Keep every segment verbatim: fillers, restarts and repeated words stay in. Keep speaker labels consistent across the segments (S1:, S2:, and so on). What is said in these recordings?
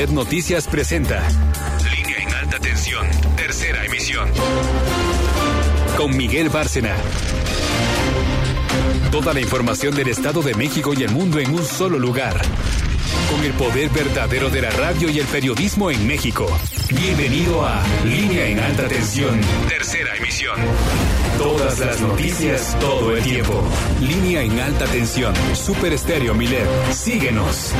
S1: Milet Noticias presenta Línea en Alta Tensión, tercera emisión. Con Miguel Bárcena. Toda la información del Estado de México y el mundo en un solo lugar. Con el poder verdadero de la radio y el periodismo en México. Bienvenido a Línea en Alta Tensión, tercera emisión. Todas las noticias, todo el tiempo. Línea en Alta Tensión, Super Estéreo Milet. Síguenos.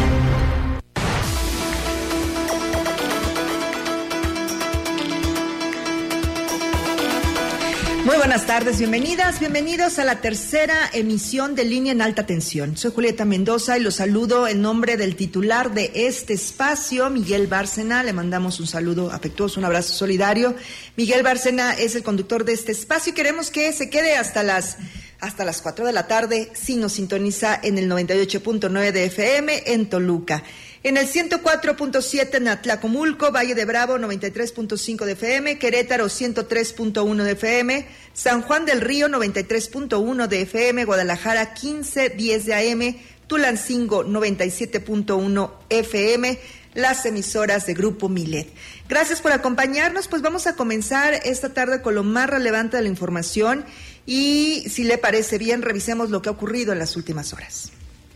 S2: Muy buenas tardes, bienvenidas, bienvenidos a la tercera emisión de Línea en Alta Tensión. Soy Julieta Mendoza y los saludo en nombre del titular de este espacio, Miguel Bárcena. Le mandamos un saludo afectuoso, un abrazo solidario. Miguel Bárcena es el conductor de este espacio y queremos que se quede hasta las hasta las cuatro de la tarde si nos sintoniza en el noventa y ocho punto nueve de F M en Toluca. En el ciento cuatro punto siete en Atlacomulco, Valle de Bravo, noventa y tres punto cinco de F M, Querétaro, ciento tres punto uno de F M, San Juan del Río, noventa y tres punto uno de F M, Guadalajara, quince diez de A M, Tulancingo, noventa y siete punto uno F M, las emisoras de Grupo Milet. Gracias por acompañarnos, pues vamos a comenzar esta tarde con lo más relevante de la información y, si le parece bien, revisemos lo que ha ocurrido en las últimas horas.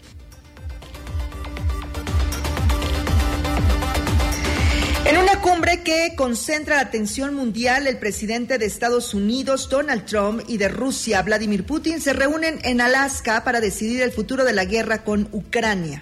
S2: En una cumbre que concentra la atención mundial, el presidente de Estados Unidos, Donald Trump, y de Rusia, Vladimir Putin, se reúnen en Alaska para decidir el futuro de la guerra con Ucrania.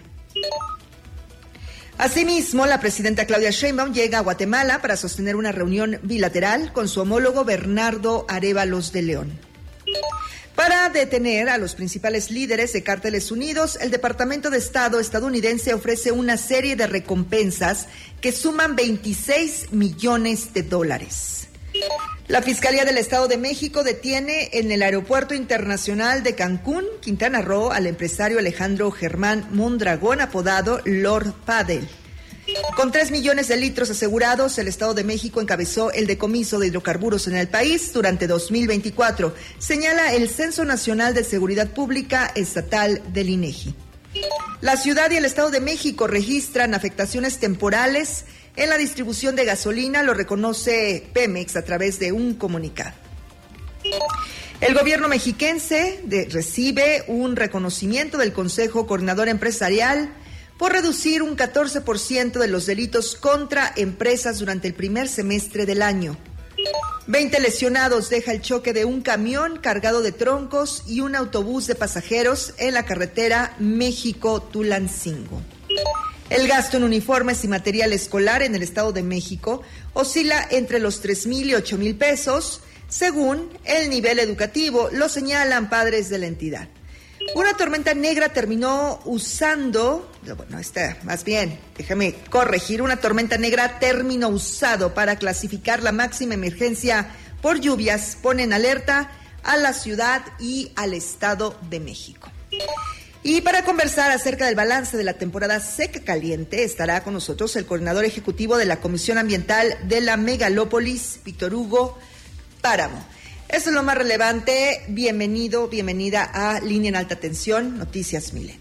S2: Asimismo, la presidenta Claudia Sheinbaum llega a Guatemala para sostener una reunión bilateral con su homólogo Bernardo Arévalos de León. Para detener a los principales líderes de Cárteles Unidos, el Departamento de Estado estadounidense ofrece una serie de recompensas que suman veintiséis millones de dólares. La Fiscalía del Estado de México detiene en el Aeropuerto Internacional de Cancún, Quintana Roo, al empresario Alejandro Germán Mondragón, apodado Lord Padel. Con tres millones de litros asegurados, el Estado de México encabezó el decomiso de hidrocarburos en el país durante dos mil veinticuatro, señala el Censo Nacional de Seguridad Pública Estatal del INEGI. La ciudad y el Estado de México registran afectaciones temporales en la distribución de gasolina, lo reconoce Pemex a través de un comunicado. El gobierno mexiquense de, recibe un reconocimiento del Consejo Coordinador Empresarial por reducir un catorce por ciento de los delitos contra empresas durante el primer semestre del año. veinte lesionados deja el choque de un camión cargado de troncos y un autobús de pasajeros en la carretera México-Tulancingo. El gasto en uniformes y material escolar en el Estado de México oscila entre los tres mil y ocho mil pesos, según el nivel educativo, lo señalan padres de la entidad. Una tormenta negra terminó usando, bueno, esta, más bien, déjame corregir, una tormenta negra terminó usado para clasificar la máxima emergencia por lluvias, pone en alerta a la ciudad y al Estado de México. Y para conversar acerca del balance de la temporada seca caliente, estará con nosotros el coordinador ejecutivo de la Comisión Ambiental de la Megalópolis, Víctor Hugo Páramo. Eso es lo más relevante. Bienvenido, bienvenida a Línea en Alta Tensión, Noticias Milet.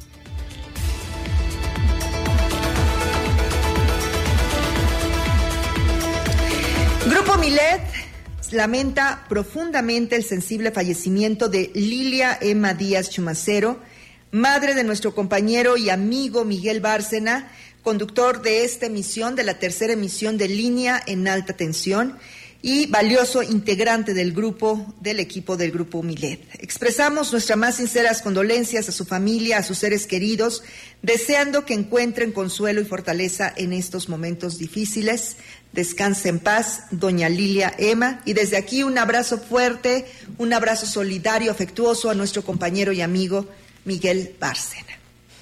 S2: Grupo Milet lamenta profundamente el sensible fallecimiento de Lilia Emma Díaz Chumacero, madre de nuestro compañero y amigo Miguel Bárcena, conductor de esta emisión, de la tercera emisión de Línea en Alta Tensión, y valioso integrante del grupo, del equipo del Grupo Milet. Expresamos nuestras más sinceras condolencias a su familia, a sus seres queridos, deseando que encuentren consuelo y fortaleza en estos momentos difíciles. Descanse en paz, doña Lilia Emma, y desde aquí un abrazo fuerte, un abrazo solidario, afectuoso a nuestro compañero y amigo Miguel Bárcena.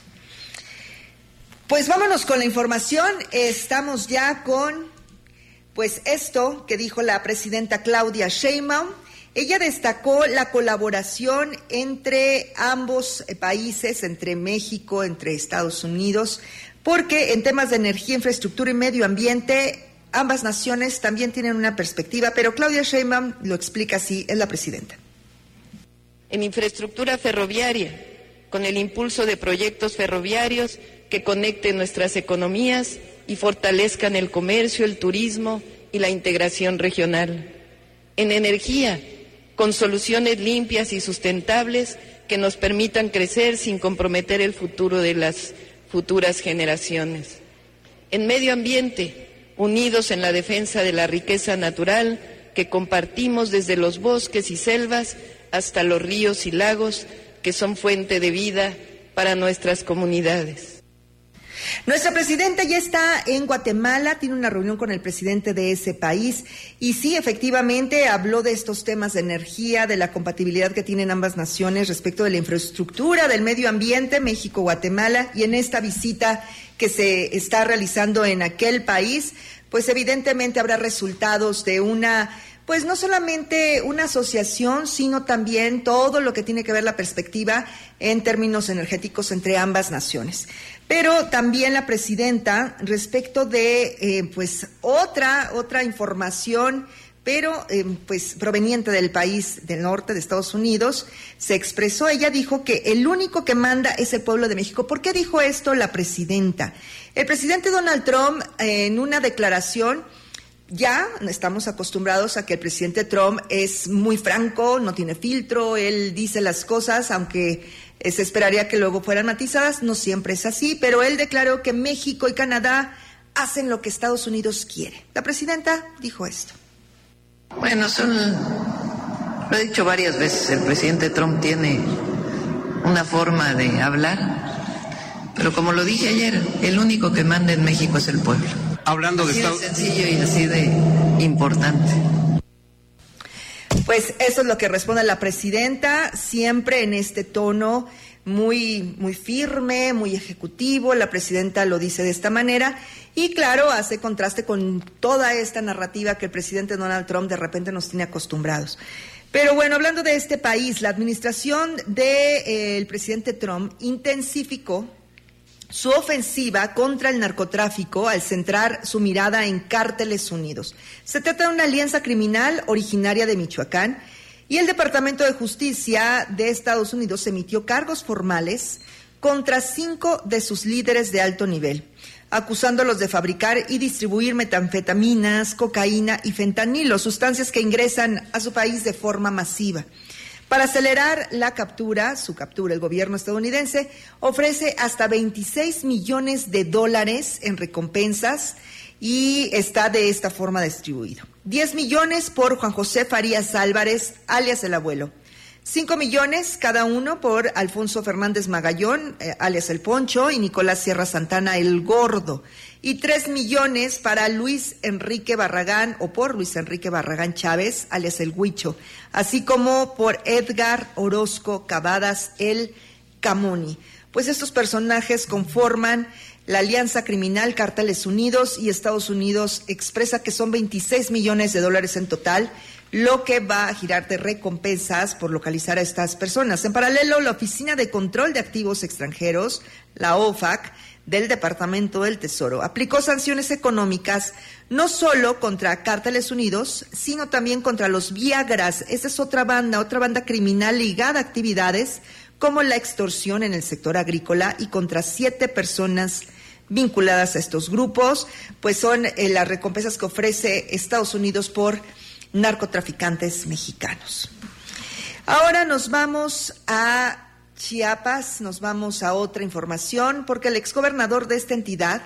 S2: Pues vámonos con la información, estamos ya con... Pues esto que dijo la presidenta Claudia Sheinbaum, ella destacó la colaboración entre ambos países, entre México, entre Estados Unidos, porque en temas de energía, infraestructura y medio ambiente, ambas naciones también tienen una perspectiva, pero Claudia Sheinbaum lo explica así, es la presidenta.
S3: En infraestructura ferroviaria, con el impulso de proyectos ferroviarios que conecten nuestras economías y fortalezcan el comercio, el turismo y la integración regional. En energía, con soluciones limpias y sustentables que nos permitan crecer sin comprometer el futuro de las futuras generaciones. En medio ambiente, unidos en la defensa de la riqueza natural que compartimos desde los bosques y selvas hasta los ríos y lagos que son fuente de vida para nuestras comunidades.
S2: Nuestra presidenta ya está en Guatemala, tiene una reunión con el presidente de ese país y sí, efectivamente, habló de estos temas de energía, de la compatibilidad que tienen ambas naciones respecto de la infraestructura, del medio ambiente, México-Guatemala, y en esta visita que se está realizando en aquel país, pues evidentemente habrá resultados de una... Pues no solamente una asociación, sino también todo lo que tiene que ver la perspectiva en términos energéticos entre ambas naciones. Pero también la presidenta, respecto de eh, pues otra, otra información, pero eh, pues proveniente del país del norte de Estados Unidos, se expresó, ella dijo que el único que manda es el pueblo de México. ¿Por qué dijo esto la presidenta? El presidente Donald Trump, eh, en una declaración, ya estamos acostumbrados a que el presidente Trump es muy franco, no tiene filtro, él dice las cosas, aunque se esperaría que luego fueran matizadas, no siempre es así, pero él declaró que México y Canadá hacen lo que Estados Unidos quiere. La presidenta dijo esto.
S3: Bueno, son, lo he dicho varias veces, el presidente Trump tiene una forma de hablar, pero como lo dije ayer, el único que manda en México es el pueblo.
S4: Hablando de Estados
S3: Unidos. Así de sencillo y así de importante.
S2: Pues eso es lo que responde la presidenta, siempre en este tono muy, muy firme, muy ejecutivo. La presidenta lo dice de esta manera y, claro, hace contraste con toda esta narrativa que el presidente Donald Trump de repente nos tiene acostumbrados. Pero bueno, hablando de este país, la administración del de, eh, presidente Trump intensificó su ofensiva contra el narcotráfico al centrar su mirada en Cárteles Unidos. Se trata de una alianza criminal originaria de Michoacán y el Departamento de Justicia de Estados Unidos emitió cargos formales contra cinco de sus líderes de alto nivel, acusándolos de fabricar y distribuir metanfetaminas, cocaína y fentanilo, sustancias que ingresan a su país de forma masiva. Para acelerar la captura, su captura, el gobierno estadounidense ofrece hasta veintiséis millones de dólares en recompensas y está de esta forma distribuido. diez millones por Juan José Farías Álvarez, alias el abuelo. cinco millones cada uno por Alfonso Fernández Magallón, eh, alias el Poncho, y Nicolás Sierra Santana, el Gordo. Y tres millones para Luis Enrique Barragán, o por Luis Enrique Barragán Chávez, alias el Huicho, así como por Edgar Orozco Cavadas, el Camoni. Pues estos personajes conforman la alianza criminal Cárteles Unidos y Estados Unidos expresa que son veintiséis millones de dólares en total, lo que va a girar de recompensas por localizar a estas personas. En paralelo, la Oficina de Control de Activos Extranjeros, la O F A C, del Departamento del Tesoro, aplicó sanciones económicas no solo contra Cárteles Unidos, sino también contra los Viagras. Esta es otra banda, otra banda criminal ligada a actividades como la extorsión en el sector agrícola y contra siete personas vinculadas a estos grupos, pues son eh, las recompensas que ofrece Estados Unidos por narcotraficantes mexicanos. Ahora nos vamos a Chiapas, nos vamos a otra información, porque el exgobernador de esta entidad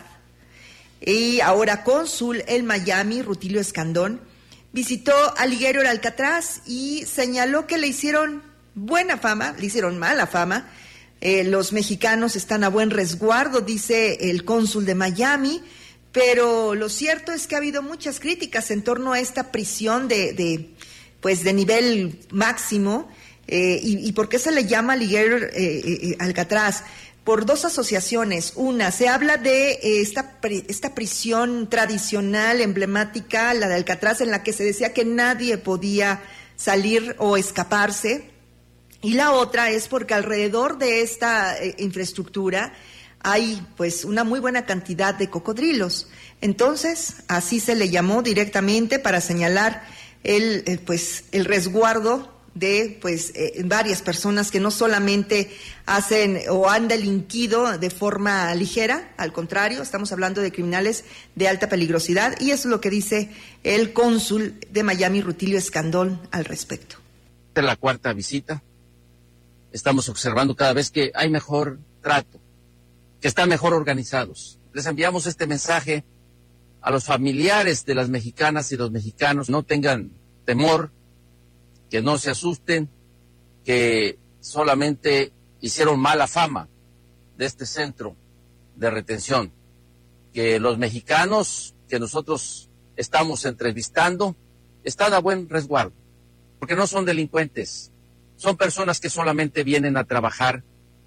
S2: y ahora cónsul en Miami, Rutilio Escandón, visitó a Liguero el Alcatraz y señaló que le hicieron buena fama, le hicieron mala fama. Eh, los mexicanos están a buen resguardo, dice el cónsul de Miami, pero lo cierto es que ha habido muchas críticas en torno a esta prisión de, de pues de nivel máximo. Eh, y, ¿Y por qué se le llama Liguero eh, eh, Alcatraz? Por dos asociaciones. Una, se habla de eh, esta, esta prisión tradicional, emblemática, la de Alcatraz, en la que se decía que nadie podía salir o escaparse. Y la otra es porque alrededor de esta eh, infraestructura hay pues una muy buena cantidad de cocodrilos. Entonces, así se le llamó directamente para señalar el, eh, pues, el resguardo de pues eh, varias personas que no solamente hacen o han delinquido de forma ligera, al contrario, estamos hablando de criminales de alta peligrosidad, y eso es lo que dice el cónsul de Miami, Rutilio Escandón, al respecto.
S4: Esta es la cuarta visita. Estamos observando cada vez que hay mejor trato, que están mejor organizados. Les enviamos este mensaje a los familiares de las mexicanas y los mexicanos: no tengan temor, que no se asusten, que solamente hicieron mala fama de este centro de retención, que los mexicanos que nosotros estamos entrevistando están a buen resguardo, porque no son delincuentes, son personas que solamente vienen a trabajar.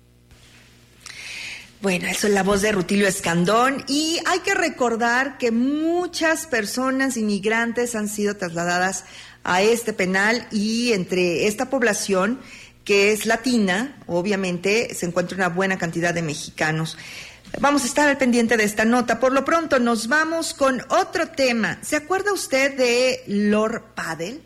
S2: Bueno, eso es la voz de Rutilio Escandón, y hay que recordar que muchas personas inmigrantes han sido trasladadas a este penal, y entre esta población que es latina, obviamente se encuentra una buena cantidad de mexicanos. Vamos a estar al pendiente de esta nota. Por lo pronto nos vamos con otro tema. ¿Se acuerda usted de Lord Paddle?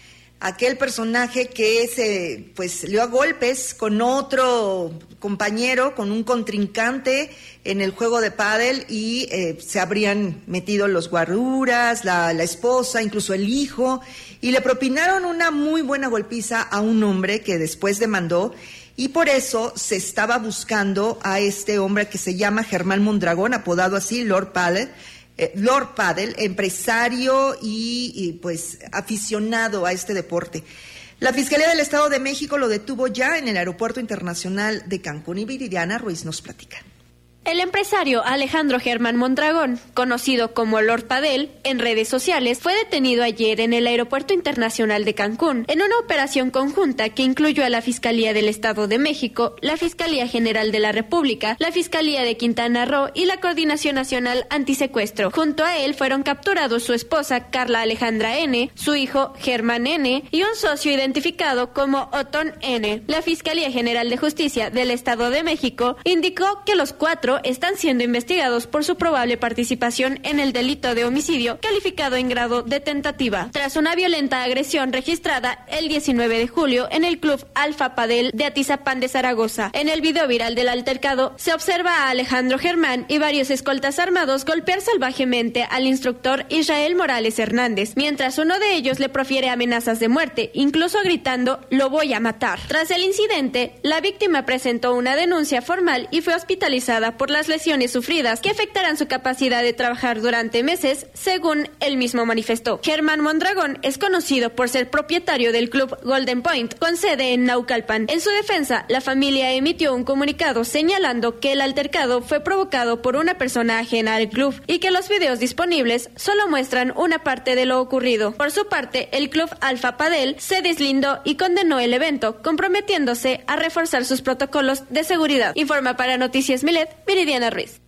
S2: Aquel personaje que se pues le dio a golpes con otro compañero, con un contrincante en el juego de pádel, y eh, se habrían metido los guaruras, la, la esposa, incluso el hijo, y le propinaron una muy buena golpiza a un hombre que después demandó, y por eso se estaba buscando a este hombre que se llama Germán Mondragón, apodado así, Lord Paddle. Eh, Lord Paddle, empresario y, y pues aficionado a este deporte. La Fiscalía del Estado de México lo detuvo ya en el Aeropuerto Internacional de Cancún, y Viridiana Ruiz nos platica.
S5: El empresario Alejandro Germán Mondragón, conocido como Lord Paddle en redes sociales, fue detenido ayer en el Aeropuerto Internacional de Cancún en una operación conjunta que incluyó a la Fiscalía del Estado de México, la Fiscalía General de la República, la Fiscalía de Quintana Roo y la Coordinación Nacional Antisecuestro. Junto a él fueron capturados su esposa Carla Alejandra N., su hijo Germán N. y un socio identificado como Otón N. La Fiscalía General de Justicia del Estado de México indicó que los cuatro están siendo investigados por su probable participación en el delito de homicidio calificado en grado de tentativa, tras una violenta agresión registrada el diecinueve de julio en el Club Alfa Padel de Atizapán de Zaragoza. En el video viral del altercado se observa a Alejandro Germán y varios escoltas armados golpear salvajemente al instructor Israel Morales Hernández, mientras uno de ellos le profiere amenazas de muerte, incluso gritando "lo voy a matar". Tras el incidente, la víctima presentó una denuncia formal y fue hospitalizada por las lesiones sufridas que afectarán su capacidad de trabajar durante meses, según él mismo manifestó. Germán Mondragón es conocido por ser propietario del club Golden Point, con sede en Naucalpan. En su defensa, la familia emitió un comunicado señalando que el altercado fue provocado por una persona ajena al club y que los videos disponibles solo muestran una parte de lo ocurrido. Por su parte, el club Alfa Padel se deslindó y condenó el evento, comprometiéndose a reforzar sus protocolos de seguridad. Informa para Noticias Milet, Viridiana Ruiz.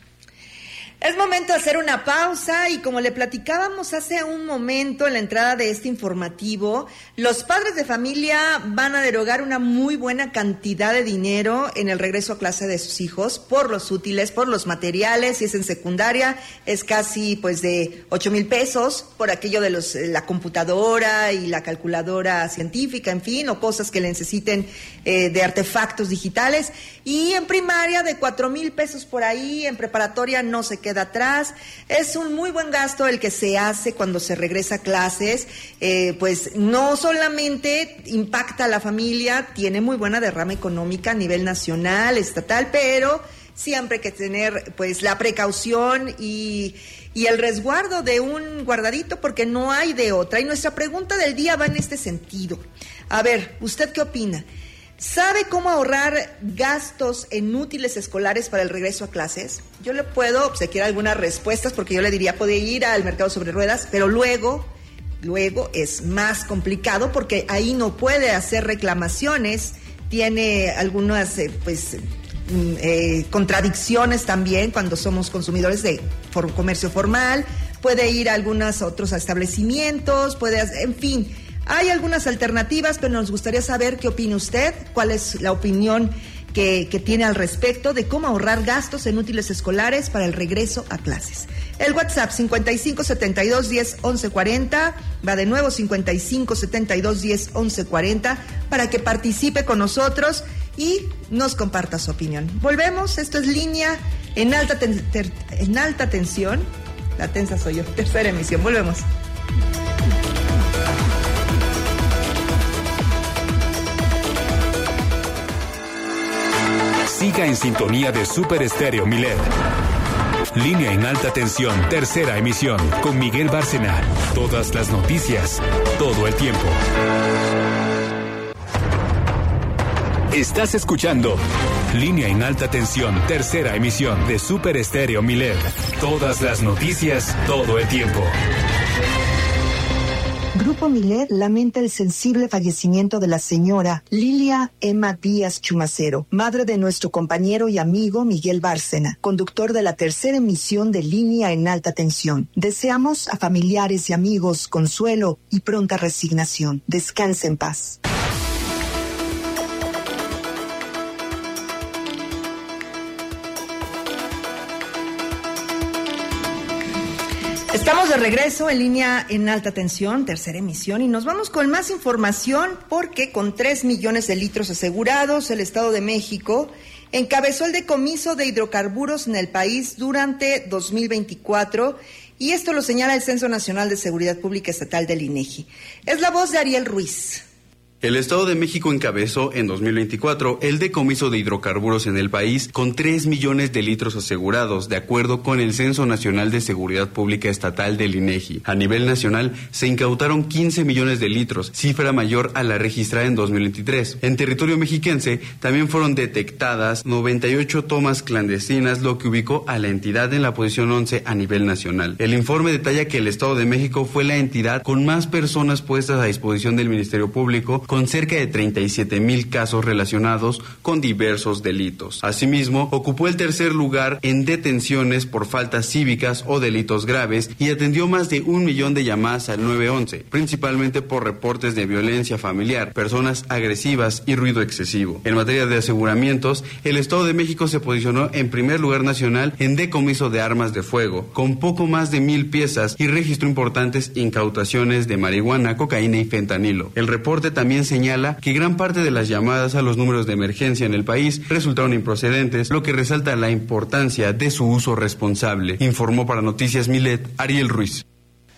S2: Es momento de hacer una pausa, y como le platicábamos hace un momento en la entrada de este informativo, los padres de familia van a derogar una muy buena cantidad de dinero en el regreso a clase de sus hijos por los útiles, por los materiales. Si es en secundaria, es casi pues de ocho mil pesos por aquello de los la computadora y la calculadora científica, en fin, o cosas que le necesiten eh, de artefactos digitales. Y en primaria de cuatro mil pesos por ahí, en preparatoria no se queda atrás. Es un muy buen gasto el que se hace cuando se regresa a clases, eh, pues no solamente impacta a la familia, tiene muy buena derrama económica a nivel nacional, estatal, pero siempre hay que tener pues la precaución y, y el resguardo de un guardadito, porque no hay de otra. Y nuestra pregunta del día va en este sentido. A ver, ¿usted qué opina? ¿Sabe cómo ahorrar gastos en útiles escolares para el regreso a clases? Yo le puedo obsequiar algunas respuestas, porque yo le diría, puede ir al mercado sobre ruedas, pero luego, luego es más complicado, porque ahí no puede hacer reclamaciones, tiene algunas, eh, pues, eh, contradicciones también cuando somos consumidores de for- comercio formal, puede ir a algunos otros establecimientos, puede, en fin. Hay algunas alternativas, pero nos gustaría saber qué opina usted, cuál es la opinión que, que tiene al respecto de cómo ahorrar gastos en útiles escolares para el regreso a clases. El WhatsApp cincuenta y cinco setenta y dos diez once cuarenta, va de nuevo cincuenta y cinco setenta y dos diez once cuarenta para que participe con nosotros y nos comparta su opinión. Volvemos, esto es Línea en alta, ten, ter, en alta tensión. La tensa soy yo, tercera emisión, volvemos.
S1: Siga en sintonía de Super Estéreo Milet. Línea en alta tensión, tercera emisión, con Miguel Bárcena. Todas las noticias, todo el tiempo. Estás escuchando Línea en alta tensión, tercera emisión de Super Estéreo Milet. Todas las noticias, todo el tiempo.
S6: Grupo Milet lamenta el sensible fallecimiento de la señora Lilia Emma Díaz Chumacero, madre de nuestro compañero y amigo Miguel Bárcena, conductor de la tercera emisión de Línea en alta tensión. Deseamos a familiares y amigos consuelo y pronta resignación. Descanse en paz.
S2: Estamos de regreso en Línea en alta tensión, tercera emisión, y nos vamos con más información porque con tres millones de litros asegurados, el Estado de México encabezó el decomiso de hidrocarburos en el país durante dos mil veinticuatro, y esto lo señala el Censo Nacional de Seguridad Pública Estatal del INEGI. Es la voz de Ariel Ruiz.
S7: El Estado de México encabezó en dos mil veinticuatro el decomiso de hidrocarburos en el país con tres millones de litros asegurados, de acuerdo con el Censo Nacional de Seguridad Pública Estatal del INEGI. A nivel nacional se incautaron quince millones de litros, cifra mayor a la registrada en dos mil veintitrés. En territorio mexiquense también fueron detectadas noventa y ocho tomas clandestinas, lo que ubicó a la entidad en la posición once a nivel nacional. El informe detalla que el Estado de México fue la entidad con más personas puestas a disposición del Ministerio Público, con cerca de treinta y siete mil casos relacionados con diversos delitos. Asimismo, ocupó el tercer lugar en detenciones por faltas cívicas o delitos graves y atendió más de un millón de llamadas al nueve once, principalmente por reportes de violencia familiar, personas agresivas y ruido excesivo. En materia de aseguramientos, el Estado de México se posicionó en primer lugar nacional en decomiso de armas de fuego, con poco más de mil piezas, y registró importantes incautaciones de marihuana, cocaína y fentanilo. El reporte también señala que gran parte de las llamadas a los números de emergencia en el país resultaron improcedentes, lo que resalta la importancia de su uso responsable. Informó para Noticias Milet, Ariel Ruiz.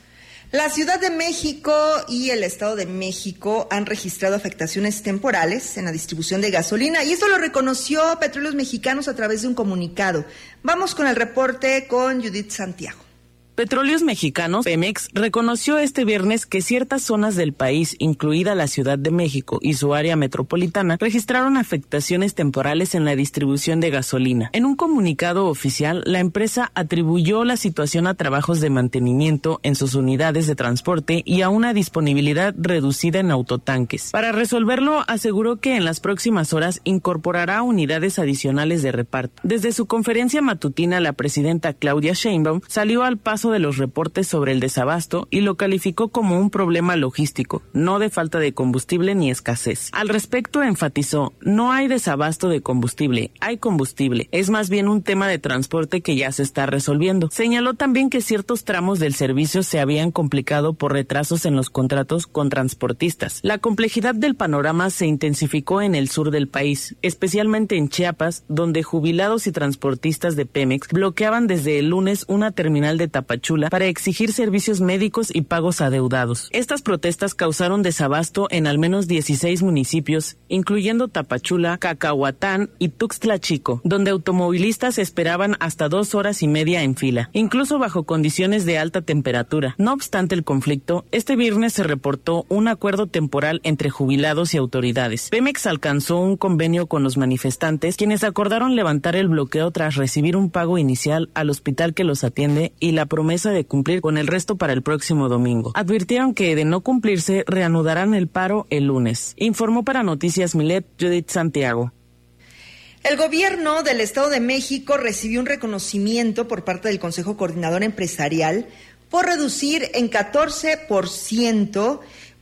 S2: La Ciudad de México y el Estado de México han registrado afectaciones temporales en la distribución de gasolina, y esto lo reconoció Petróleos Mexicanos a través de un comunicado. Vamos con el reporte con Judith Santiago.
S8: Petróleos Mexicanos, Pemex, reconoció este viernes que ciertas zonas del país, incluida la Ciudad de México y su área metropolitana, registraron afectaciones temporales en la distribución de gasolina. En un comunicado oficial, la empresa atribuyó la situación a trabajos de mantenimiento en sus unidades de transporte y a una disponibilidad reducida en autotanques. Para resolverlo, aseguró que en las próximas horas incorporará unidades adicionales de reparto. Desde su conferencia matutina, la presidenta Claudia Sheinbaum salió al paso de los reportes sobre el desabasto y lo calificó como un problema logístico, no de falta de combustible ni escasez. Al respecto, enfatizó: no hay desabasto de combustible, hay combustible, es más bien un tema de transporte que ya se está resolviendo. Señaló también que ciertos tramos del servicio se habían complicado por retrasos en los contratos con transportistas. La complejidad del panorama se intensificó en el sur del país, especialmente en Chiapas, donde jubilados y transportistas de Pemex bloqueaban desde el lunes una terminal de Tapachula para exigir servicios médicos y pagos adeudados. Estas protestas causaron desabasto en al menos dieciséis municipios, incluyendo Tapachula, Cacahuatán y Tuxtla Chico, donde automovilistas esperaban hasta dos horas y media en fila, incluso bajo condiciones de alta temperatura. No obstante el conflicto, este viernes se reportó un acuerdo temporal entre jubilados y autoridades. Pemex alcanzó un convenio con los manifestantes, quienes acordaron levantar el bloqueo tras recibir un pago inicial al hospital que los atiende y la promesa de cumplir con el resto para el próximo domingo. Advirtieron que, de no cumplirse, reanudarán el paro el lunes. Informó para Noticias Milet, Judith Santiago.
S2: El gobierno del Estado de México recibió un reconocimiento por parte del Consejo Coordinador Empresarial por reducir en catorce por ciento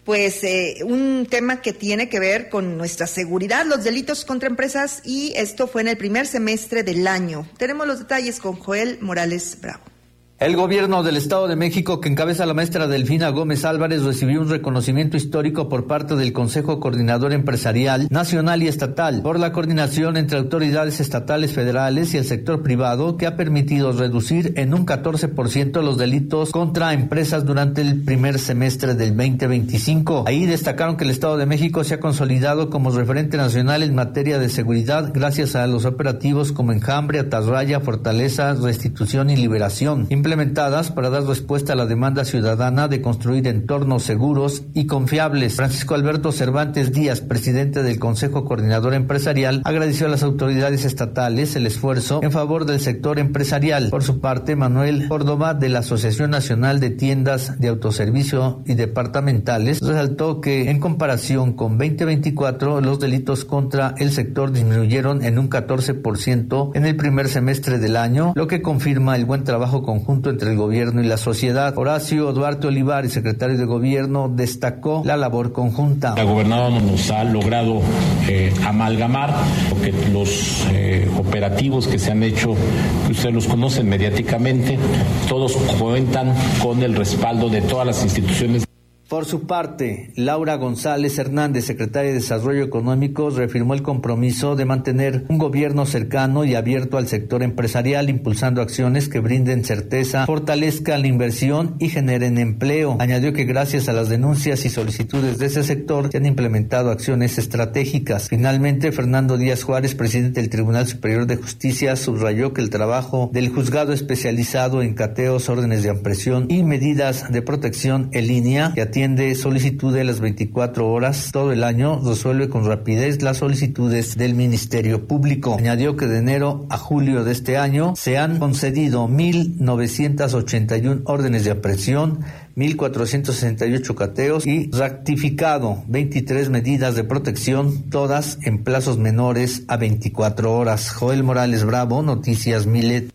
S2: pues eh, un tema que tiene que ver con nuestra seguridad, los delitos contra empresas, y esto fue en el primer semestre del año. Tenemos los detalles con Joel Morales Bravo.
S9: El gobierno del Estado de México, que encabeza la maestra Delfina Gómez Álvarez, recibió un reconocimiento histórico por parte del Consejo Coordinador Empresarial Nacional y Estatal por la coordinación entre autoridades estatales, federales y el sector privado, que ha permitido reducir en un catorce por ciento los delitos contra empresas durante el primer semestre del veinte veinticinco. Ahí destacaron que el Estado de México se ha consolidado como referente nacional en materia de seguridad gracias a los operativos como Enjambre, Atarraya, Fortaleza, Restitución y Liberación, implementadas para dar respuesta a la demanda ciudadana de construir entornos seguros y confiables. Francisco Alberto Cervantes Díaz, presidente del Consejo Coordinador Empresarial, agradeció a las autoridades estatales el esfuerzo en favor del sector empresarial. Por su parte, Manuel Córdoba, de la Asociación Nacional de Tiendas de Autoservicio y Departamentales, resaltó que en comparación con veinte veinticuatro, los delitos contra el sector disminuyeron en un catorce por ciento en el primer semestre del año, lo que confirma el buen trabajo conjunto entre el gobierno y la sociedad. Horacio Duarte Olivares, secretario de Gobierno, destacó la labor conjunta.
S10: La gobernadora nos ha logrado eh, amalgamar porque los eh, operativos que se han hecho, ustedes los conocen mediáticamente, todos cuentan con el respaldo de todas las instituciones.
S9: Por su parte, Laura González Hernández, secretaria de Desarrollo Económico, reafirmó el compromiso de mantener un gobierno cercano y abierto al sector empresarial, impulsando acciones que brinden certeza, fortalezcan la inversión y generen empleo. Añadió que gracias a las denuncias y solicitudes de ese sector se han implementado acciones estratégicas. Finalmente, Fernando Díaz Juárez, presidente del Tribunal Superior de Justicia, subrayó que el trabajo del juzgado especializado en cateos, órdenes de aprehensión y medidas de protección en línea, que atiende solicitudes las veinticuatro horas todo el año, resuelve con rapidez las solicitudes del Ministerio Público. Añadió que de enero a julio de este año se han concedido mil novecientas ochenta y una órdenes de aprehensión, mil cuatrocientos sesenta y ocho cateos y ratificado veintitrés medidas de protección, todas en plazos menores a veinticuatro horas. Joel Morales Bravo, Noticias Milet.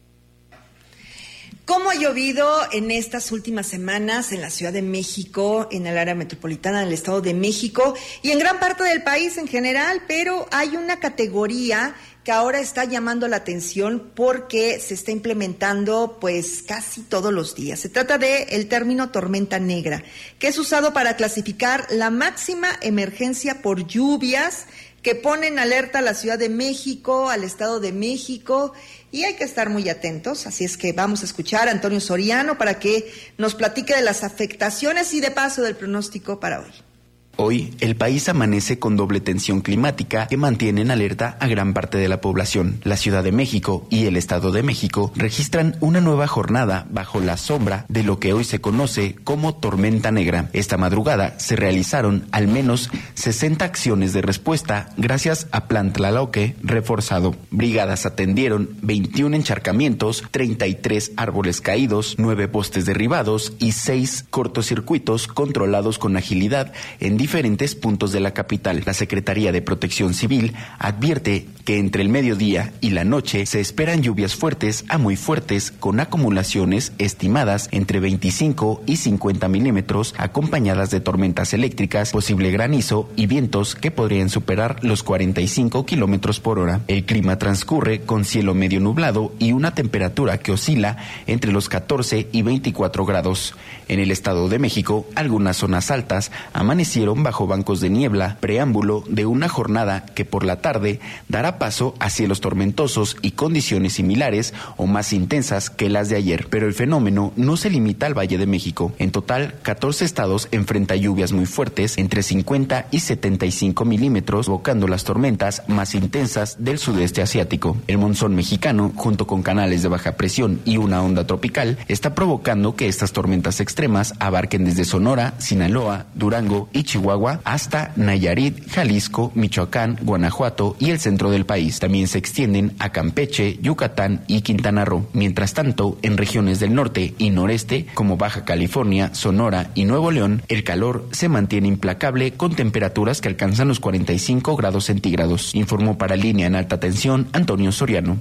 S2: ¿Cómo ha llovido en estas últimas semanas en la Ciudad de México, en el área metropolitana del Estado de México y en gran parte del país en general? Pero hay una categoría que ahora está llamando la atención porque se está implementando pues casi todos los días. Se trata de el término tormenta negra, que es usado para clasificar la máxima emergencia por lluvias que ponen alerta a la Ciudad de México, al Estado de México, y hay que estar muy atentos. Así es que vamos a escuchar a Antonio Soriano para que nos platique de las afectaciones y de paso del pronóstico para hoy.
S11: Hoy, el país amanece con doble tensión climática que mantiene en alerta a gran parte de la población. La Ciudad de México y el Estado de México registran una nueva jornada bajo la sombra de lo que hoy se conoce como tormenta negra. Esta madrugada se realizaron al menos sesenta acciones de respuesta gracias a Plan Tlaloque reforzado. Brigadas atendieron veintiún encharcamientos, treinta y tres árboles caídos, nueve postes derribados y seis cortocircuitos controlados con agilidad en diferentes puntos de la capital. La Secretaría de Protección Civil advierte que entre el mediodía y la noche se esperan lluvias fuertes a muy fuertes con acumulaciones estimadas entre veinticinco y cincuenta milímetros, acompañadas de tormentas eléctricas, posible granizo y vientos que podrían superar los cuarenta y cinco kilómetros por hora. El clima transcurre con cielo medio nublado y una temperatura que oscila entre los catorce y veinticuatro grados. En el Estado de México, algunas zonas altas amanecieron bajo bancos de niebla, preámbulo de una jornada que por la tarde dará paso a cielos tormentosos y condiciones similares o más intensas que las de ayer. Pero el fenómeno no se limita al Valle de México. En total, catorce estados enfrentan lluvias muy fuertes, entre cincuenta y setenta y cinco milímetros, provocando las tormentas más intensas del sudeste asiático. El monzón mexicano, junto con canales de baja presión y una onda tropical, está provocando que estas tormentas extremas abarquen desde Sonora, Sinaloa, Durango y Chihuahua hasta Nayarit, Jalisco, Michoacán, Guanajuato y el centro del país. También se extienden a Campeche, Yucatán y Quintana Roo. Mientras tanto, en regiones del norte y noreste, como Baja California, Sonora y Nuevo León, el calor se mantiene implacable con temperaturas que alcanzan los cuarenta y cinco grados centígrados. Informó para Línea en Alta Tensión Antonio Soriano.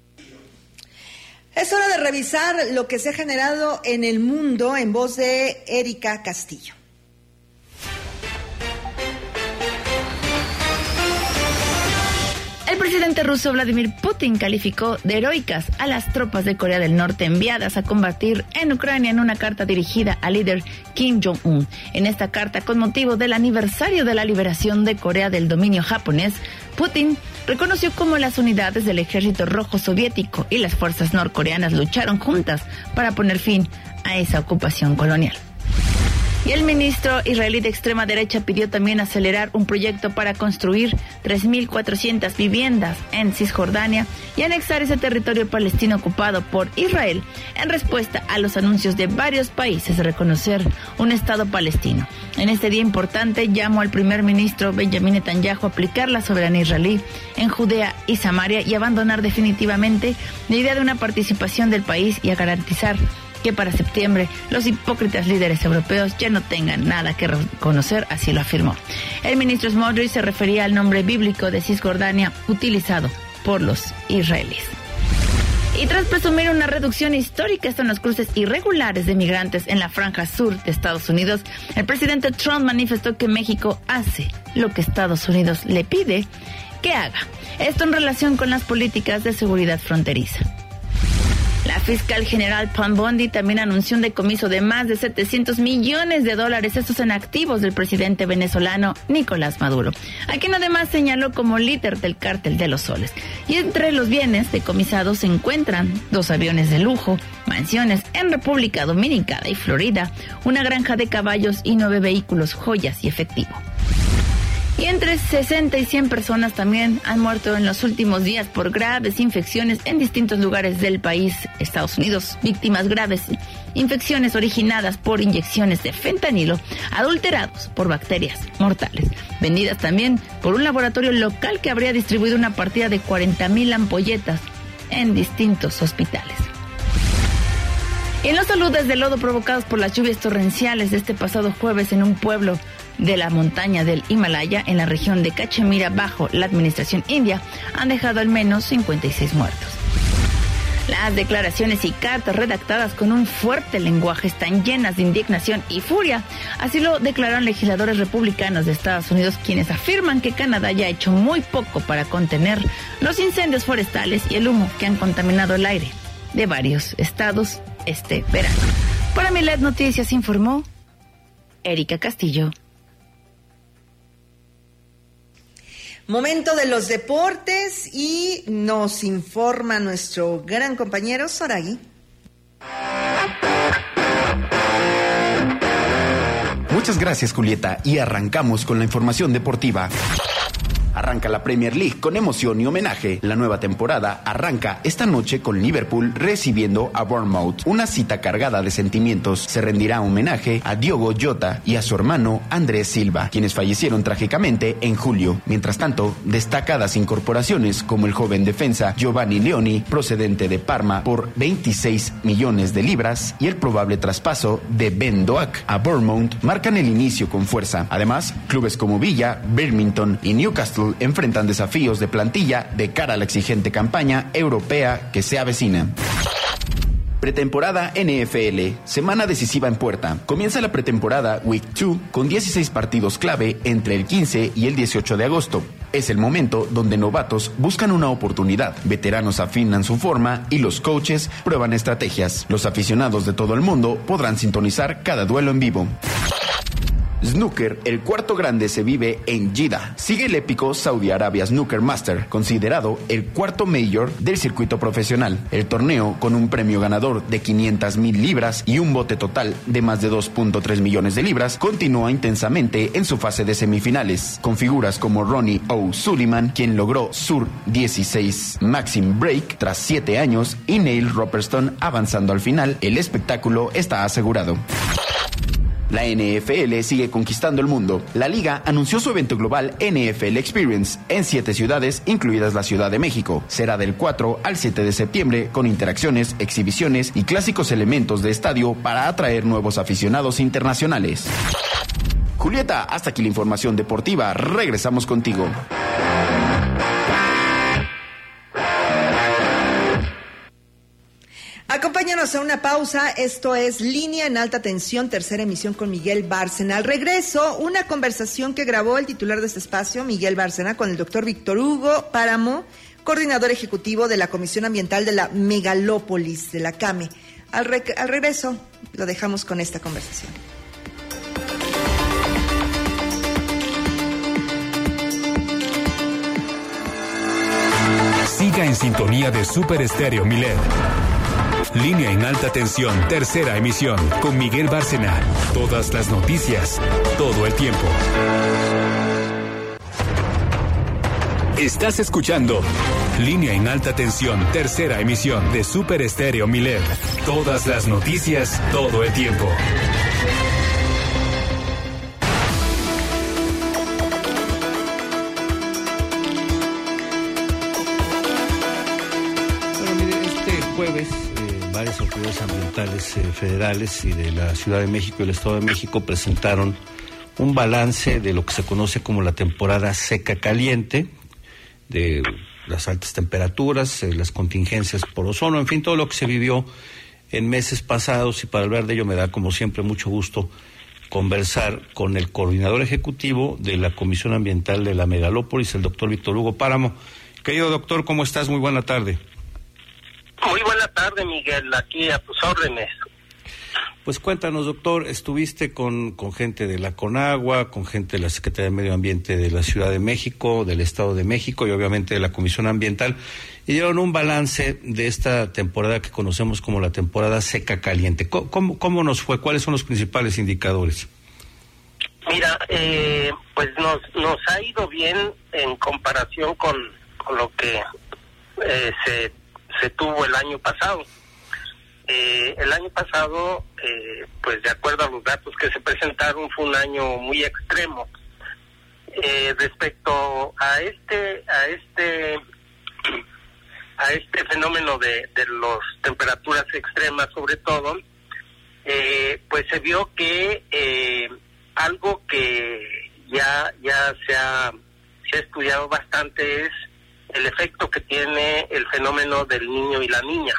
S2: Es hora de revisar lo que se ha generado en el mundo en voz de Erika Castillo.
S12: El presidente ruso Vladimir Putin calificó de heroicas a las tropas de Corea del Norte enviadas a combatir en Ucrania en una carta dirigida al líder Kim Jong-un. En esta carta, con motivo del aniversario de la liberación de Corea del dominio japonés, Putin reconoció cómo las unidades del Ejército Rojo Soviético y las fuerzas norcoreanas lucharon juntas para poner fin a esa ocupación colonial. Y el ministro israelí de extrema derecha pidió también acelerar un proyecto para construir tres mil cuatrocientas viviendas en Cisjordania y anexar ese territorio palestino ocupado por Israel en respuesta a los anuncios de varios países de reconocer un Estado palestino. En este día importante llamó al primer ministro Benjamin Netanyahu a aplicar la soberanía israelí en Judea y Samaria y abandonar definitivamente la idea de una participación del país y a garantizar que para septiembre los hipócritas líderes europeos ya no tengan nada que reconocer, así lo afirmó. El ministro Smotrich se refería al nombre bíblico de Cisjordania utilizado por los israelíes. Y tras presumir una reducción histórica en los cruces irregulares de migrantes en la franja sur de Estados Unidos, el presidente Trump manifestó que México hace lo que Estados Unidos le pide que haga. Esto en relación con las políticas de seguridad fronteriza. La fiscal general Pam Bondi también anunció un decomiso de más de setecientos millones de dólares, estos en activos del presidente venezolano Nicolás Maduro, a quien además señaló como líder del cártel de los soles. Y entre los bienes decomisados se encuentran dos aviones de lujo, mansiones en República Dominicana y Florida, una granja de caballos y nueve vehículos, joyas y efectivo. Y entre sesenta y cien personas también han muerto en los últimos días por graves infecciones en distintos lugares del país, Estados Unidos. Víctimas graves, infecciones originadas por inyecciones de fentanilo adulterados por bacterias mortales, vendidas también por un laboratorio local que habría distribuido una partida de cuarenta mil ampolletas en distintos hospitales. Y en los saludes de lodo provocados por las lluvias torrenciales de este pasado jueves en un pueblo de la montaña del Himalaya, en la región de Cachemira, bajo la administración india, han dejado al menos cincuenta y seis muertos. Las declaraciones y cartas redactadas con un fuerte lenguaje están llenas de indignación y furia. Así lo declararon legisladores republicanos de Estados Unidos, quienes afirman que Canadá ya ha hecho muy poco para contener los incendios forestales y el humo que han contaminado el aire de varios estados este verano. Para Milet Noticias informó Erika Castillo.
S2: Momento de los deportes y nos informa nuestro gran compañero Soragui.
S11: Muchas gracias, Julieta, y arrancamos con la información deportiva. Arranca la Premier League con emoción y homenaje. La nueva temporada arranca esta noche con Liverpool recibiendo a Bournemouth. Una cita cargada de sentimientos. Se rendirá homenaje a Diogo Jota y a su hermano Andrés Silva, quienes fallecieron trágicamente en julio. Mientras tanto, destacadas incorporaciones como el joven defensa Giovanni Leoni, procedente de Parma por veintiséis millones de libras, y el probable traspaso de Ben Doak a Bournemouth marcan el inicio con fuerza. Además, clubes como Villa, Birmingham y Newcastle enfrentan desafíos de plantilla de cara a la exigente campaña europea que se avecina. Pretemporada N F L, semana decisiva en puerta. Comienza la pretemporada Week dos con dieciséis partidos clave entre el quince y el dieciocho de agosto. Es el momento donde novatos buscan una oportunidad, veteranos afinan su forma y los coaches prueban estrategias. Los aficionados de todo el mundo podrán sintonizar cada duelo en vivo. Snooker, el cuarto grande se vive en Jeddah. Sigue el épico Saudi Arabia Snooker Master, considerado el cuarto mayor del circuito profesional. El torneo, con un premio ganador de quinientas mil libras y un bote total de más de dos punto tres millones de libras, continúa intensamente en su fase de semifinales, con figuras como Ronnie O'Sullivan, quien logró Sur dieciséis Maxim Break tras siete años, y Neil Robertson avanzando al final. El espectáculo está asegurado. La N F L sigue conquistando el mundo. La liga anunció su evento global N F L Experience en siete ciudades, incluidas la Ciudad de México. Será del cuatro al siete de septiembre, con interacciones, exhibiciones y clásicos elementos de estadio para atraer nuevos aficionados internacionales. Julieta, hasta aquí la información deportiva. Regresamos contigo.
S2: Acompáñanos a una pausa. Esto es Línea en Alta Tensión, tercera emisión con Miguel Bárcena. Al regreso, una conversación que grabó el titular de este espacio, Miguel Bárcena, con el doctor Víctor Hugo Páramo, coordinador ejecutivo de la Comisión Ambiental de la Megalópolis, de la CAME. Al, re- al regreso, lo dejamos con esta conversación.
S1: Siga en sintonía de Super Estéreo Milet. Línea en Alta Tensión, tercera emisión, con Miguel Bárcena. Todas las noticias, todo el tiempo. Estás escuchando Línea en Alta Tensión, tercera emisión de Super Estéreo Milet. Todas las noticias, todo el tiempo.
S13: Bueno, mire, este jueves eh, varias autoridades ambientales eh, federales y de la Ciudad de México y el Estado de México presentaron un balance de lo que se conoce como la temporada seca caliente, de las altas temperaturas, eh, las contingencias por ozono, en fin, todo lo que se vivió en meses pasados. Y para hablar de ello me da, como siempre, mucho gusto conversar con el coordinador ejecutivo de la Comisión Ambiental de la Megalópolis, el doctor Víctor Hugo Páramo. Querido doctor, ¿cómo estás? Muy buena tarde.
S14: Muy buena tarde, Miguel, aquí a tus órdenes.
S13: Pues cuéntanos, doctor, estuviste con, con gente de la CONAGUA, con gente de la Secretaría de Medio Ambiente de la Ciudad de México, del Estado de México y obviamente de la Comisión Ambiental, y dieron un balance de esta temporada que conocemos como la temporada seca caliente. ¿Cómo, cómo, cómo nos fue? ¿Cuáles son los principales indicadores?
S14: Mira, eh, pues nos, nos ha ido bien en comparación con, con lo que eh, se, se tuvo el año pasado. Eh, el año pasado, eh, pues de acuerdo a los datos que se presentaron, fue un año muy extremo. Eh, respecto a este, a este, a este fenómeno de, de las temperaturas extremas, sobre todo, eh, pues se vio que eh, algo que ya ya se ha, se ha estudiado bastante es el efecto que tiene el fenómeno del niño y la niña.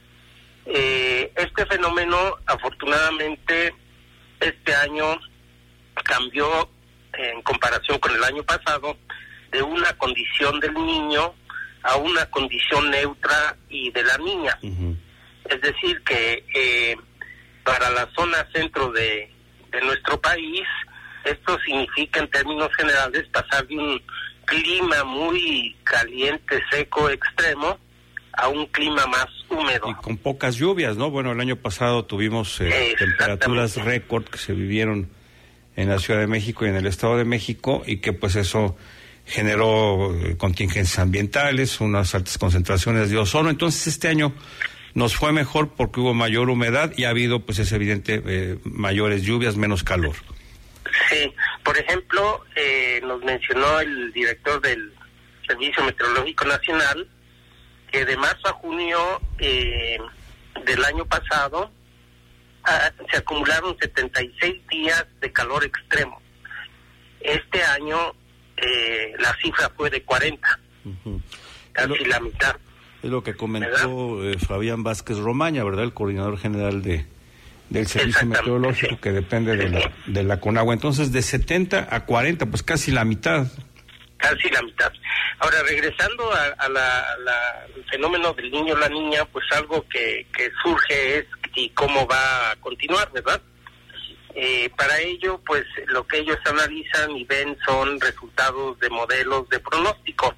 S14: Eh, este fenómeno, afortunadamente, este año cambió en comparación con el año pasado de una condición del niño a una condición neutra y de la niña. Uh-huh. Es decir, que eh, para la zona centro de, de nuestro país, esto significa en términos generales pasar de un clima muy caliente, seco, extremo, a un clima más húmedo.
S13: Y con pocas lluvias, ¿no? Bueno, el año pasado tuvimos eh, temperaturas récord que se vivieron en la Ciudad de México y en el Estado de México, y que pues eso generó eh, contingencias ambientales, unas altas concentraciones de ozono. Entonces este año nos fue mejor porque hubo mayor humedad y ha habido, pues es evidente, eh, mayores lluvias, menos calor.
S14: Sí, por ejemplo, eh, nos mencionó el director del Servicio Meteorológico Nacional que de marzo a junio eh, del año pasado ah, se acumularon setenta y seis días de calor extremo. Este año eh, la cifra fue de cuarenta, uh-huh. casi
S13: lo,
S14: la mitad.
S13: Es lo que comentó eh, Fabián Vázquez Romaña, ¿verdad? El coordinador general de del Servicio Meteorológico, sí, que depende de la, de la CONAGUA. Entonces, de setenta a cuarenta, pues casi la mitad.
S14: Casi la mitad. Ahora, regresando a, a la, a la, al fenómeno del niño o la niña, pues algo que, que surge es y cómo va a continuar, ¿verdad? Eh, para ello, pues lo que ellos analizan y ven son resultados de modelos de pronóstico.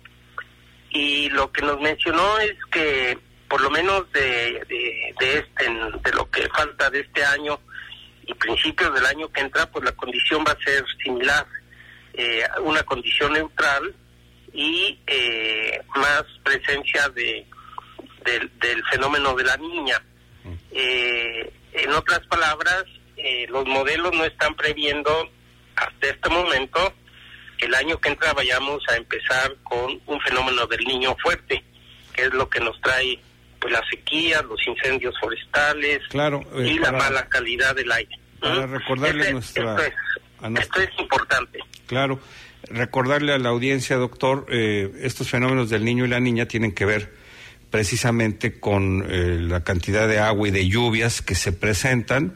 S14: Y lo que nos mencionó es que, por lo menos de, de, de, este, de lo que falta de este año y principios del año que entra, pues la condición va a ser similar. Eh, una condición neutral y eh, más presencia de, de del fenómeno de la niña. Eh, en otras palabras, eh, los modelos no están previendo hasta este momento que el año que entra vayamos a empezar con un fenómeno del niño fuerte, que es lo que nos trae pues las sequías, los incendios forestales,
S13: claro, eh,
S14: y
S13: para,
S14: la mala calidad del aire.
S13: Para
S14: ¿Mm?
S13: recordarle
S14: este,
S13: nuestra...
S14: Esto es, Esto es importante.
S13: Claro, recordarle a la audiencia, doctor, eh, estos fenómenos del niño y la niña tienen que ver precisamente con eh, la cantidad de agua y de lluvias que se presentan,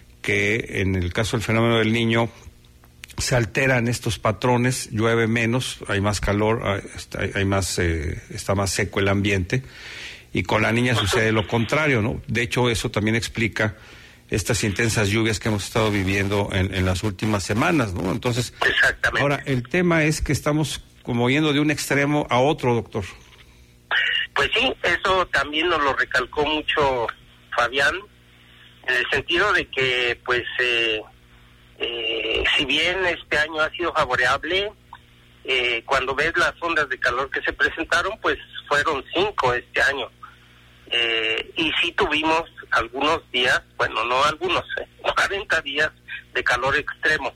S13: que en el caso del fenómeno del Niño se alteran estos patrones, llueve menos, hay más calor, hay, hay más, eh, está más seco el ambiente, y con la Niña sucede lo contrario, ¿no? De hecho, eso también explica estas intensas lluvias que hemos estado viviendo en, en las últimas semanas, ¿no? Entonces, ahora, el tema es que estamos como yendo de un extremo a otro, doctor.
S14: Pues sí, eso también nos lo recalcó mucho Fabián, en el sentido de que, pues, eh, eh, si bien este año ha sido favorable, eh, cuando ves las ondas de calor que se presentaron, pues fueron cinco este año. Eh, y sí tuvimos algunos días, bueno, no algunos, eh, cuarenta días de calor extremo.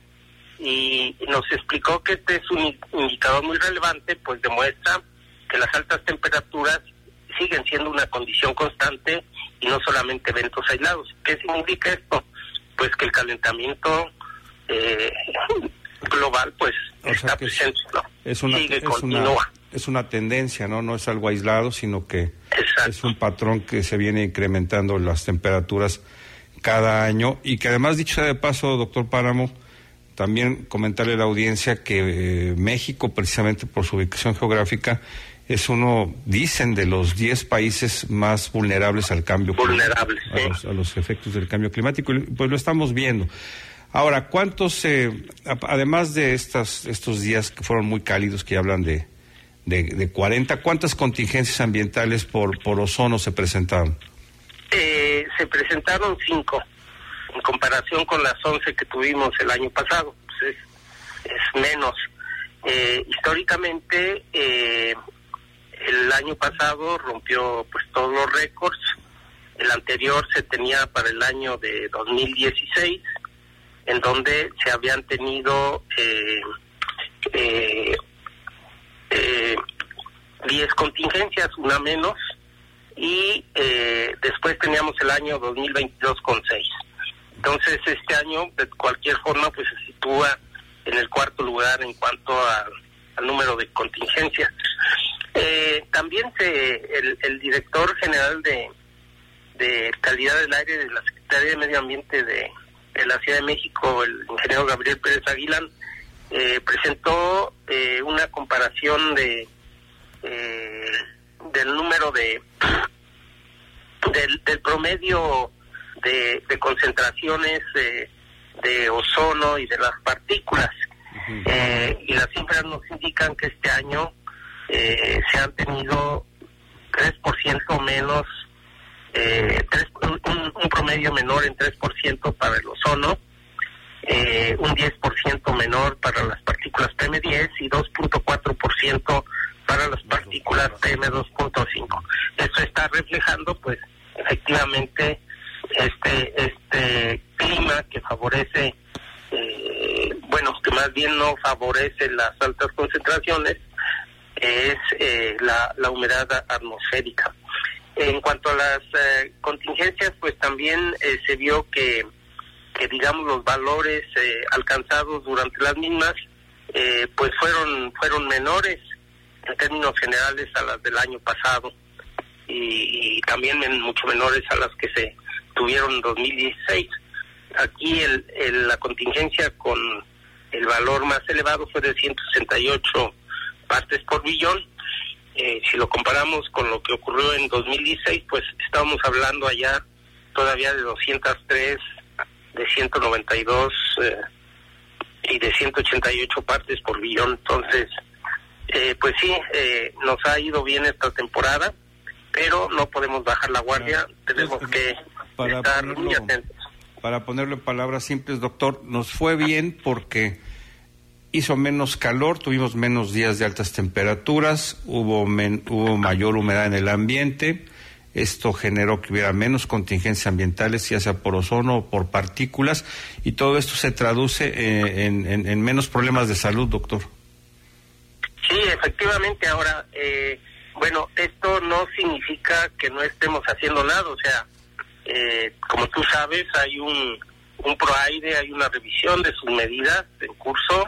S14: Y nos explicó que este es un indicador muy relevante, pues demuestra que las altas temperaturas siguen siendo una condición constante y no solamente eventos aislados. ¿Qué significa esto? Pues que el calentamiento eh, global pues o está presente, ¿no?
S13: Es una,
S14: Sigue,
S13: es
S14: continúa.
S13: Una, es una tendencia, ¿no? No es algo aislado, sino que
S14: Exacto.
S13: es un patrón que se viene incrementando las temperaturas cada año, y que además, dicho sea de paso, doctor Páramo, también comentarle a la audiencia que eh, México, precisamente por su ubicación geográfica, es uno, dicen, de los diez países más vulnerables al cambio
S14: vulnerables,
S13: climático, sí. a, los, a los efectos del cambio climático, y pues lo estamos viendo. Ahora, ¿cuántos, eh, además de estas, estos días que fueron muy cálidos, que hablan de, de, de cuarenta, cuántas contingencias ambientales por, por ozono se presentaron?
S14: Eh, se presentaron cinco, en comparación con las once que tuvimos el año pasado, pues es, es menos. Eh, históricamente, eh, el año pasado rompió pues todos los récords. El anterior se tenía para el año de dos mil dieciséis, en donde se habían tenido eh, eh, eh, diez contingencias, una menos, y eh, después teníamos el año dos mil veintidós con seis. Entonces este año, de cualquier forma, pues se sitúa en el cuarto lugar en cuanto a, al número de contingencias. Eh, también se, el, el director general de, de calidad del aire de la Secretaría de Medio Ambiente de, de la Ciudad de México, el ingeniero Gabriel Pérez Aguilán, eh, presentó eh, una comparación de eh, del número de del, del promedio de, de concentraciones de, de ozono y de las partículas. Uh-huh. Eh, y las cifras nos indican que este año eh, se han tenido tres por ciento menos, eh, tres, un, un promedio menor en tres por ciento para el ozono, eh, un diez por ciento menor para las partículas P M diez y dos punto cuatro por ciento para las partículas P M dos punto cinco. Esto está reflejando, pues, efectivamente, este este clima que favorece, eh, bueno, que más bien no favorece las altas concentraciones, es eh, la, la humedad atmosférica. En cuanto a las eh, contingencias, pues también eh, se vio que, que, digamos, los valores eh, alcanzados durante las mismas, eh, pues fueron fueron menores en términos generales a las del año pasado, y, y también en mucho menores a las que se tuvieron en dos mil dieciséis. Aquí el, el, la contingencia con el valor más elevado fue de ciento sesenta y ocho partes por billón. Eh, si lo comparamos con lo que ocurrió en dos mil dieciséis, pues estábamos hablando allá todavía de doscientos tres, de ciento noventa y dos eh, y de ciento ochenta y ocho partes por billón. Entonces, eh, pues sí, eh, nos ha ido bien esta temporada, pero no podemos bajar la guardia, tenemos que
S13: para
S14: estar
S13: ponerlo,
S14: muy atentos.
S13: Para ponerlo en palabras simples, doctor, nos fue bien porque hizo menos calor, tuvimos menos días de altas temperaturas, hubo, men, hubo mayor humedad en el ambiente, esto generó que hubiera menos contingencias ambientales, ya sea por ozono o por partículas, y todo esto se traduce eh, en, en, en menos problemas de salud, doctor.
S14: Sí, efectivamente. Ahora, eh, bueno, esto no significa que no estemos haciendo nada, o sea, eh, como tú sabes, hay un, un PROAIRE, hay una revisión de sus medidas en curso,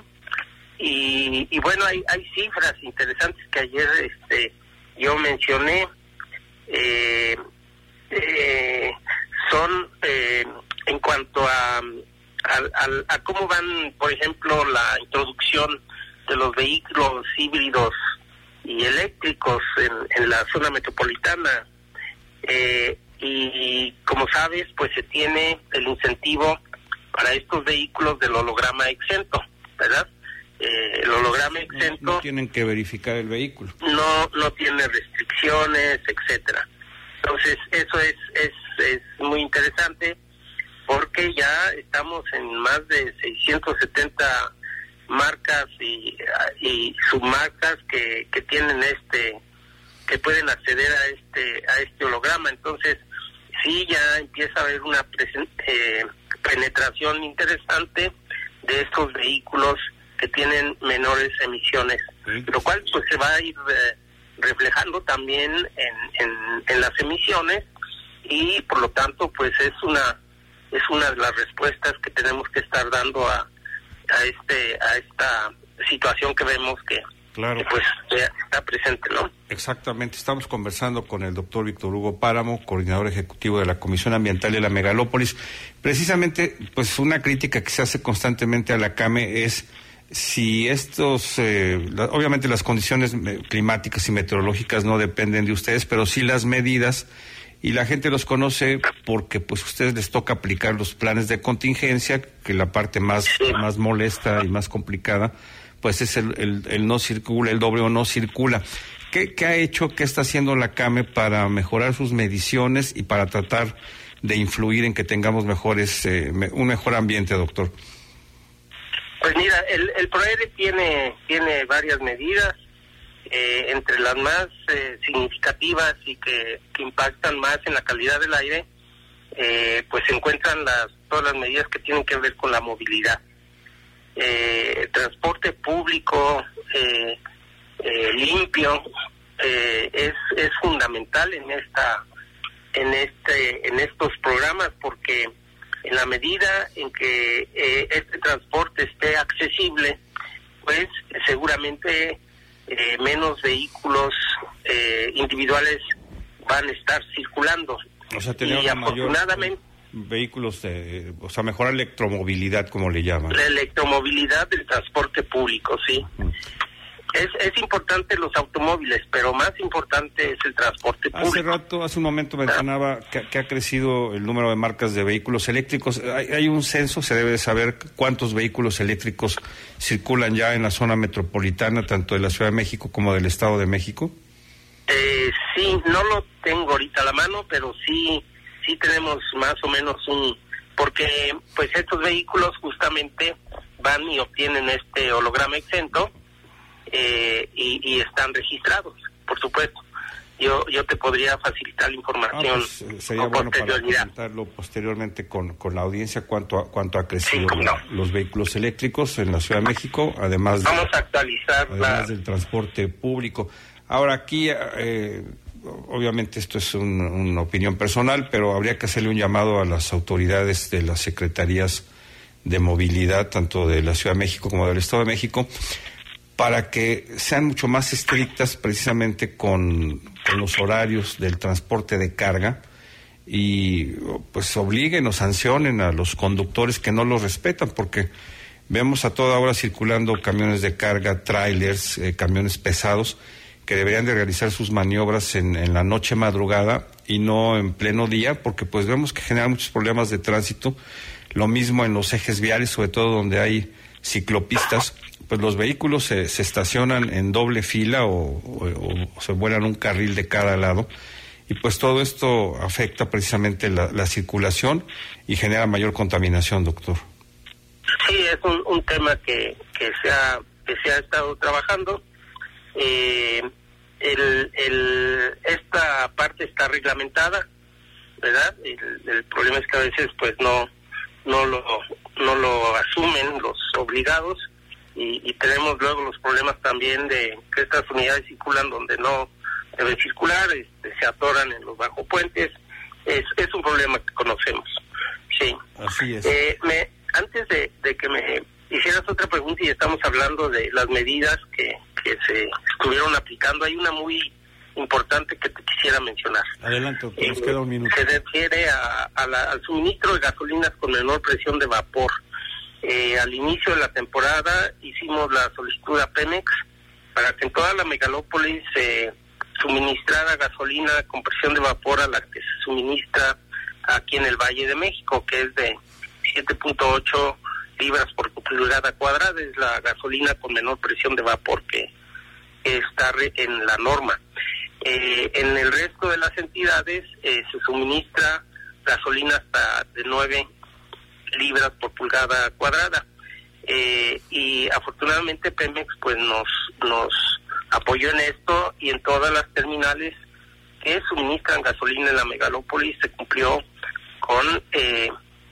S14: y, y bueno, hay, hay cifras interesantes que ayer este, yo mencioné. eh, eh, son eh, en cuanto a, a, a, a cómo van, por ejemplo, la introducción de los vehículos híbridos y eléctricos en, en la zona metropolitana. Eh, y como sabes, pues se tiene el incentivo para estos vehículos del holograma exento, ¿verdad? Eh, el holograma exento...
S13: No, no tienen que verificar el vehículo.
S14: No, no tiene restricciones, etcétera. Entonces, eso es, es, es muy interesante porque ya estamos en más de seiscientas setenta marcas y, y submarcas que, que tienen este, que pueden acceder a este, a este holograma. Entonces, sí, ya empieza a haber una presen- eh, penetración interesante de estos vehículos que tienen menores emisiones, lo cual pues se va a ir eh, reflejando también en, en, en las emisiones y por lo tanto pues es una es una de las respuestas que tenemos que estar dando a, a este a esta situación que vemos que,
S13: claro.
S14: que pues está presente, ¿no?
S13: Exactamente, estamos conversando con el doctor Víctor Hugo Páramo, coordinador ejecutivo de la Comisión Ambiental de la Megalópolis. Precisamente, pues una crítica que se hace constantemente a la C A M E es si estos, eh, la, obviamente las condiciones climáticas y meteorológicas no dependen de ustedes, pero sí las medidas, y la gente los conoce porque pues a ustedes les toca aplicar los planes de contingencia, que la parte más, más molesta y más complicada, pues es el, el, el no circula, el doble o no circula. ¿Qué, qué ha hecho, qué está haciendo la C A M E para mejorar sus mediciones y para tratar de influir en que tengamos mejores, eh, un mejor ambiente, doctor?
S14: Pues mira, el, el PROERE tiene, tiene varias medidas, eh, entre las más eh, significativas y que, que impactan más en la calidad del aire, eh, pues se encuentran las, todas las medidas que tienen que ver con la movilidad. Eh, el transporte público eh, eh, limpio eh, es, es fundamental en esta, en este, en estos programas porque en la medida en que eh, este transporte esté accesible, pues seguramente eh, menos vehículos eh, individuales van a estar circulando.
S13: O sea, tener
S14: y
S13: una mayor
S14: afortunadamente
S13: vehículos, de, o sea, mejorar la electromovilidad, como le llaman.
S14: La electromovilidad del transporte público, sí. Mm. Es, es importante los automóviles, pero más importante es el transporte público.
S13: Hace rato, hace un momento mencionaba que, que ha crecido el número de marcas de vehículos eléctricos. Hay, hay un censo, se debe saber cuántos vehículos eléctricos circulan ya en la zona metropolitana, tanto de la Ciudad de México como del Estado de México.
S14: Eh, sí, no lo tengo ahorita a la mano, pero sí, sí tenemos más o menos un... Porque pues estos vehículos justamente van y obtienen este holograma exento, Eh, y, y están registrados, por supuesto. Yo yo te podría facilitar la información.
S13: Ah, pues, sería bueno para comentarlo posteriormente con, con la audiencia cuánto ha, cuánto ha crecido sí, no. los vehículos eléctricos en la Ciudad de México, además de,
S14: vamos a actualizar
S13: además
S14: la...
S13: del transporte público. Ahora aquí, eh, obviamente esto es un, una opinión personal, pero habría que hacerle un llamado a las autoridades de las secretarías de movilidad, tanto de la Ciudad de México como del Estado de México, para que sean mucho más estrictas precisamente con, con los horarios del transporte de carga y pues obliguen o sancionen a los conductores que no los respetan, porque vemos a toda hora circulando camiones de carga, trailers, eh, camiones pesados que deberían de realizar sus maniobras en, en la noche madrugada y no en pleno día, porque pues vemos que genera muchos problemas de tránsito. Lo mismo en los ejes viales, sobre todo donde hay ciclopistas, pues los vehículos se, se estacionan en doble fila o, o, o se vuelan un carril de cada lado y pues todo esto afecta precisamente la, la circulación y genera mayor contaminación, doctor.
S14: Sí, es un, un tema que, que, se ha, que se ha estado trabajando. Eh, el, el, esta parte está reglamentada, ¿verdad? El, el problema es que a veces pues no, no, lo, no lo asumen los obligados. Y, y tenemos luego los problemas también de que estas unidades circulan donde no deben circular, este, se atoran en los bajopuentes. Es, es un problema que conocemos. Sí.
S13: Así es.
S14: Eh, me, antes de, de que me hicieras otra pregunta, y estamos hablando de las medidas que, que se estuvieron aplicando, hay una muy importante que te quisiera mencionar.
S13: Adelante, doctor, nos
S14: Eh,
S13: queda un minuto.
S14: Se refiere a, a la- al suministro de gasolinas con menor presión de vapor. Eh, al inicio de la temporada hicimos la solicitud a Pemex para que en toda la megalópolis se suministrara gasolina con presión de vapor a la que se suministra aquí en el Valle de México, que es de siete punto ocho libras por pulgada cuadrada. Es la gasolina con menor presión de vapor que está re- en la norma. Eh, en el resto de las entidades eh, se suministra gasolina hasta de nueve libras por pulgada cuadrada. Eh, y afortunadamente Pemex pues nos nos apoyó en esto, y en todas las terminales que suministran gasolina en la megalópolis se cumplió con eh,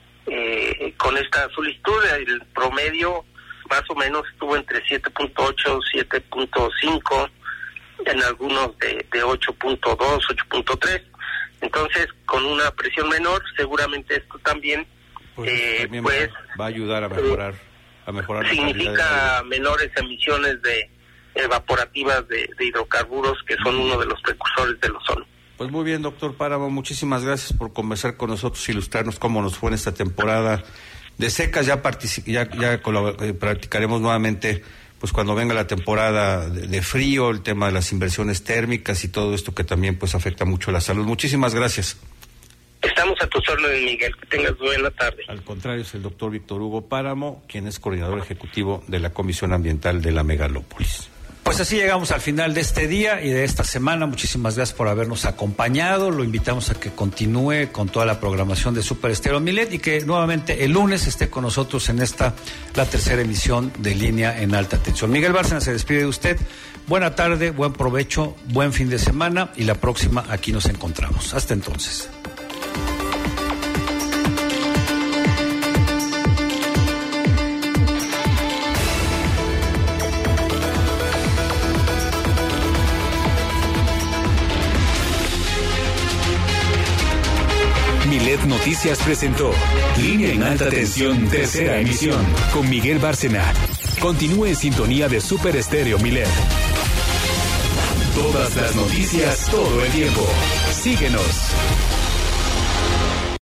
S14: eh, con esta solicitud. El promedio más o menos estuvo entre siete punto ocho, siete punto cinco, en algunos de, de ocho punto dos, ocho punto tres. Entonces, con una presión menor, seguramente esto también
S13: Pues,
S14: eh,
S13: también
S14: pues
S13: va a ayudar a mejorar, a mejorar la calidad del
S14: significa menores emisiones de evaporativas de, de hidrocarburos, que son uno de los precursores del ozono.
S13: Pues muy bien, doctor Páramo, muchísimas gracias por conversar con nosotros, ilustrarnos cómo nos fue en esta temporada de secas. Ya partici- ya, ya colab- eh, practicaremos nuevamente, pues cuando venga la temporada de, de frío, el tema de las inversiones térmicas y todo esto que también pues afecta mucho la salud. Muchísimas gracias.
S14: Estamos a tus órdenes, Miguel. Que tengas buena tarde.
S13: Al contrario, es el doctor Víctor Hugo Páramo, quien es coordinador ejecutivo de la Comisión Ambiental de la Megalópolis.
S15: Pues así llegamos al final de este día y de esta semana. Muchísimas gracias por habernos acompañado. Lo invitamos a que continúe con toda la programación de Super Estéreo Milet y que nuevamente el lunes esté con nosotros en esta, la tercera emisión de Línea en Alta Tensión. Miguel Bárcena se despide de usted. Buena tarde, buen provecho, buen fin de semana, y la próxima aquí nos encontramos. Hasta entonces.
S1: Milet Noticias presentó Línea en Alta Tensión, tercera emisión, con Miguel Bárcena. Continúe en sintonía de Super Estéreo Milet. Todas las noticias, todo el tiempo. Síguenos.